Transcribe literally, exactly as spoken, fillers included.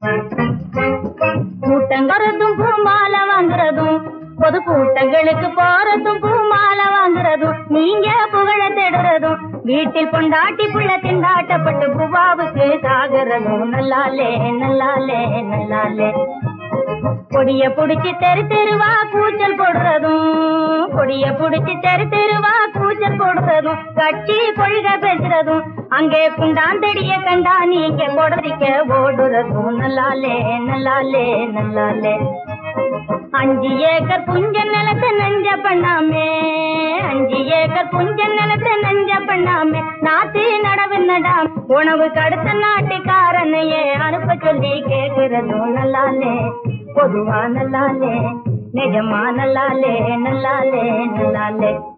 கூட்டங்கிறதும் பூமாலை வாங்குறதும் பொது கூட்டங்களுக்கு போறதும் பூமாலை வாங்குறதும் நீங்க புகழ தேடுறதும் வீட்டில் கொண்டாட்டி புள்ள திண்டாட்டப்பட்டு பூவாவுக்கு சாகுறதும் நல்லாலே நல்லாலே நல்லாலே கொடிய புடிச்சு தெரு தெருவா கூச்சல் போடுறதும் கொடிய புடிச்சு தெரு தெருவா கூச்சல் போடுறதும் கட்சி கொள்கை பேசுறதும் அங்கே குண்டாந்தடிய கண்டா நீங்க கொடரிக்க ஓடுறதும் நல்லாலே நல்லாலே நல்லாலே அஞ்சு ஏக்கர் புஞ்ச நிலத்தை நஞ்ச பண்ணாமே அஞ்சு ஏக்கர் புஞ்ச நிலத்தை நஞ்ச பண்ணாமே நாத்து நடவு நடாம் உணவுக்கு அடுத்த நாட்டுக்காரனையே அனுப்ப சொல்லி கேட்கிறதும் நல்லாலே பொதுவா நல்லாலே நிஜமா நல்லாலே நல்லாலே நல்லாலே